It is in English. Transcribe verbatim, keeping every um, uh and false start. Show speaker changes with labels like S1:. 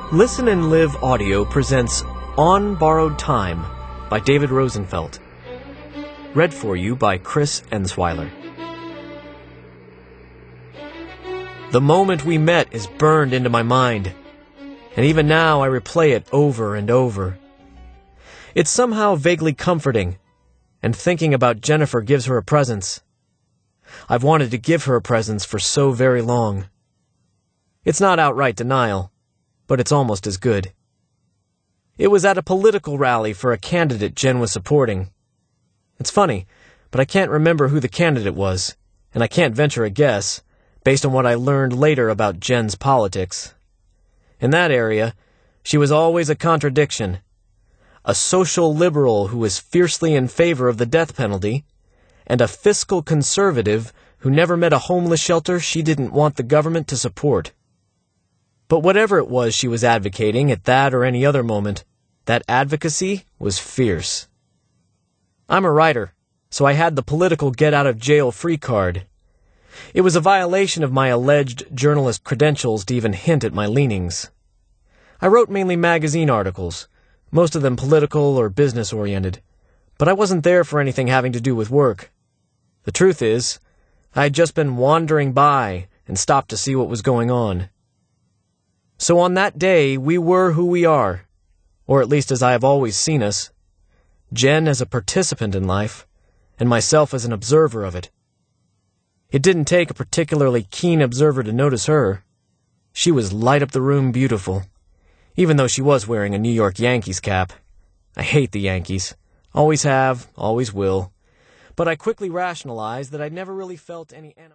S1: Listen and Live Audio presents On Borrowed Time by David Rosenfeld. Read for you by Chris Ensweiler. The moment we met is burned into my mind, and even now I replay it over and over. It's somehow vaguely comforting, and thinking about Jennifer gives her a presence. I've wanted to give her a presence for so very long. It's not outright denial, but it's almost as good. It was at a political rally for a candidate Jen was supporting. It's funny, but I can't remember who the candidate was, and I can't venture a guess, based on what I learned later about Jen's politics. In that area, she was always a contradiction. A social liberal who was fiercely in favor of the death penalty, and a fiscal conservative who never met a homeless shelter she didn't want the government to support. But whatever it was she was advocating at that or any other moment, that advocacy was fierce. I'm a writer, so I had the political get-out-of-jail-free card. It was a violation of my alleged journalist credentials to even hint at my leanings. I wrote mainly magazine articles, most of them political or business-oriented, but I wasn't there for anything having to do with work. The truth is, I had just been wandering by and stopped to see what was going on. So on that day, we were who we are, or at least as I have always seen us. Jen as a participant in life, and myself as an observer of it. It didn't take a particularly keen observer to notice her. She was light up the room beautiful, even though she was wearing a New York Yankees cap. I hate the Yankees. Always have, always will. But I quickly rationalized that I'd never really felt any animosity.